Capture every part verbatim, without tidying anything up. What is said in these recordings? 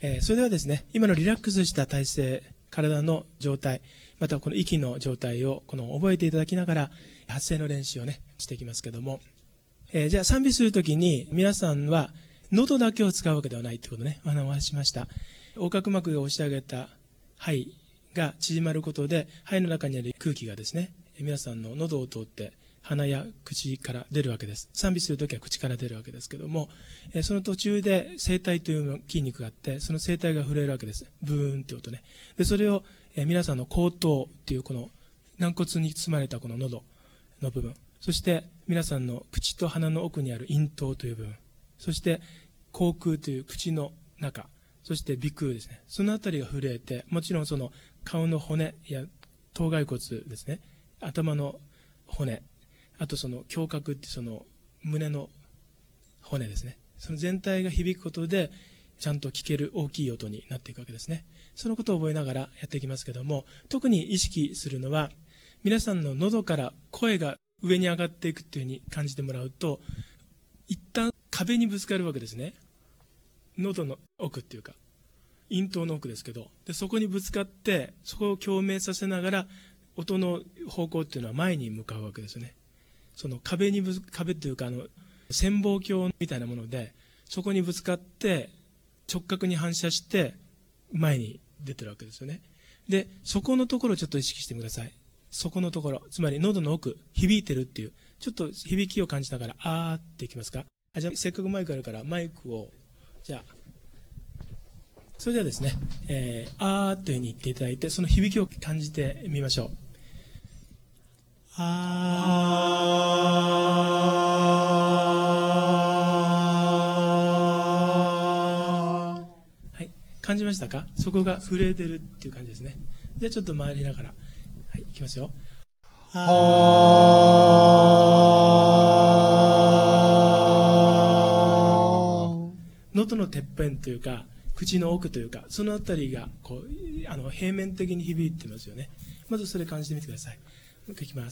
えー、それではですね、今のリラックスした体勢、体の状態、またこの息の状態をこの覚えていただきながら発声の練習をねしていきますけども、えー、じゃあ賛美するときに皆さんは喉だけを使うわけではないということね、お話ししました。横隔膜が押し上げた肺が縮まることで、肺の中にある空気がですね、皆さんの喉を通って鼻や口から出るわけです。賛美するときは口から出るわけですけども、えー、その途中で声帯という筋肉があって、その声帯が震えるわけです。ブーンって音ね。でそれを、えー、皆さんの後頭っていうこの軟骨に包まれたこの喉の部分、そして皆さんの口と鼻の奥にある咽頭という部分、そして口腔という口の中、そして鼻腔ですね。そのあたりが震えて、もちろんその顔の骨や頭蓋骨ですね、頭の骨、あとその胸郭ってその胸の骨ですね。その全体が響くことでちゃんと聞ける大きい音になっていくわけですね。そのことを覚えながらやっていきますけども、特に意識するのは皆さんの喉から声が上に上がっていくっていうふうに感じてもらうと、一旦壁にぶつかるわけですね。喉の奥っていうか咽頭の奥ですけど、でそこにぶつかってそこを共鳴させながら音の方向っていうのは前に向かうわけですよね。その壁にぶつ壁っていうかあの潜望鏡みたいなもので、そこにぶつかって直角に反射して前に出てるわけですよね。でそこのところをちょっと意識してください。そこのところ、つまり喉の奥響いてるっていう、ちょっと響きを感じながらあーっていきますか。あ、じゃあせっかくマイクあるからマイクをじゃあそれではですね、えー、あーというふうに言っていただいて、その響きを感じてみましょう。あー、はい、感じましたか。そこが震えてるっていう感じですね。じゃあちょっと回りながら、はい、いきますよ。あー、喉のてっぺんというか口の奥というか、そのあたりがこうあの平面的に響いてますよね。まずそれ感じてみてください。もう一回いきます。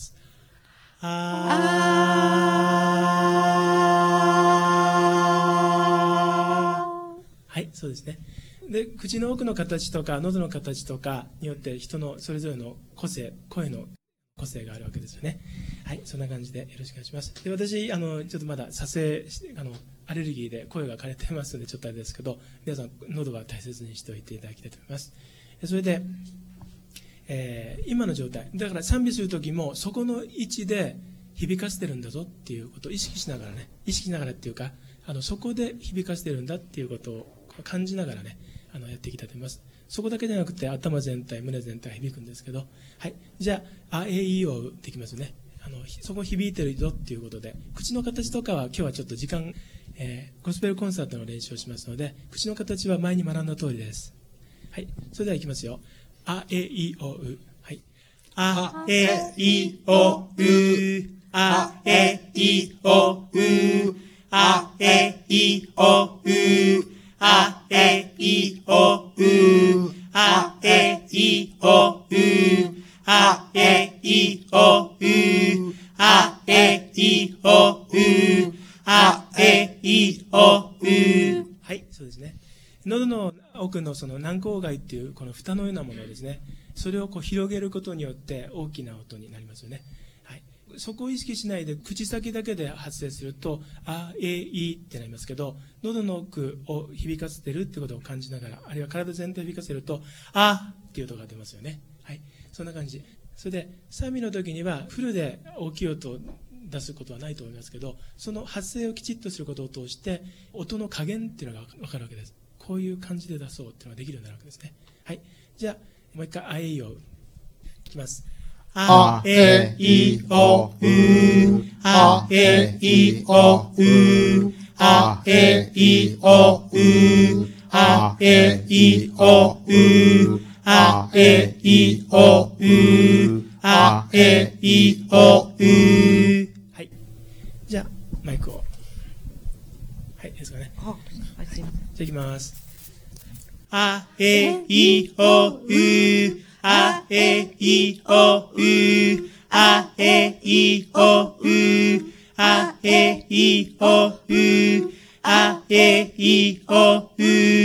あー、はい、そうですね。で口の奥の形とか喉の形とかによって人のそれぞれの個性、声の個性があるわけですよね。はい、そんな感じでよろしくお願いします。で私あのちょっとまだ撮影あのアレルギーで声が枯れてますのでちょっとあれですけど、皆さん喉は大切にしておいていただきたいと思います。それで、えー、今の状態だから賛美する時もそこの位置で響かせてるんだぞっていうことを意識しながらね、意識しながらっていうかあのそこで響かせてるんだっていうことを感じながらね、あのやっていきたいと思います。そこだけじゃなくて頭全体、胸全体響くんですけど、はい、じゃああえいおうできますね。あのそこ響いてるぞっていうことで、口の形とかは今日はちょっと時間、えー、ゴスペルコンサートの練習をしますので、口の形は前に学んだ通りです。はい、それではいきますよ。あえいおう、はい、あえいおう、あえいおう、あえいおう、あえいおう、あえいおう、あえいおう、あえいおう、あえいおう。はい、そうですね。喉の奥のその軟口蓋っていうこの蓋のようなものですね。それをこう広げることによって大きな音になりますよね。はい、そこを意識しないで口先だけで発声するとあえいってなりますけど、喉の奥を響かせてるってことを感じながら、あるいは体全体を響かせるとあっていう音が出ますよね。はい、そんな感じ。それで賛美の時にはフルで大きい音を出すことはないと思いますけど、その発声をきちっとすることを通して音の加減っていうのが分かるわけです。こういう感じで出そうっていうのができるようになるわけですね。はい、じゃあもう一回あえいおういきます。あえいおう、あえいおう、あえいおう、あえいおう、あえいおう、あえいおう。はい、じゃあマイクを、はい、いいですかね。 あ、はい、すいません。 じゃあいきます。あえいおう、あえいおう、あえいおう、あえいおう、あえいおう、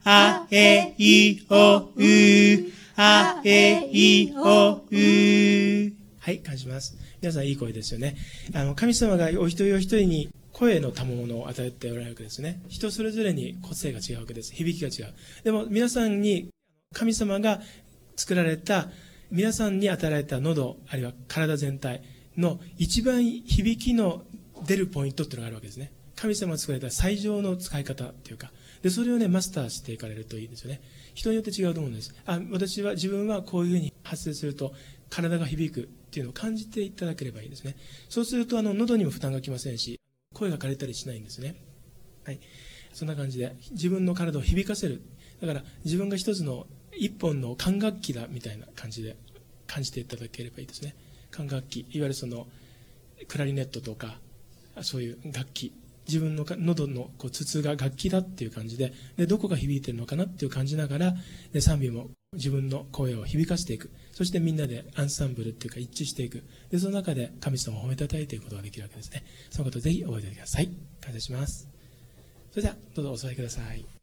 あえいおう、あえいおう。はい、感じます。皆さんいい声ですよね。あの、神様がお一人お一人に声の賜物を与えておられるわけですね。人それぞれに個性が違うわけです。響きが違う。でも皆さんに神様が作られた、皆さんに与えられた喉、あるいは体全体の一番響きの出るポイントっていうのがあるわけですね。神様が作られた最上の使い方っていうか、でそれをねマスターしていかれるといいですよね。人によって違うと思うんです。あ、私は自分はこういうふうに発声すると体が響くっていうのを感じていただければいいですね。そうするとあの喉にも負担がきませんし、声が枯れたりしないんですね。はい、そんな感じで自分の体を響かせる。だから自分が一つの一本の管楽器だみたいな感じで感じていただければいいですね。管楽器、いわゆるそのクラリネットとかそういう楽器、自分の喉のこう筒が楽器だっていう感じ で, でどこが響いてるのかなっていう感じながらで賛美も自分の声を響かせていく。そしてみんなでアンサンブルっていうか一致していく。でその中で神様を褒めたたえていくことができるわけですね。そのことをぜひ覚えておいてください。感謝します。それではどうぞお座りください。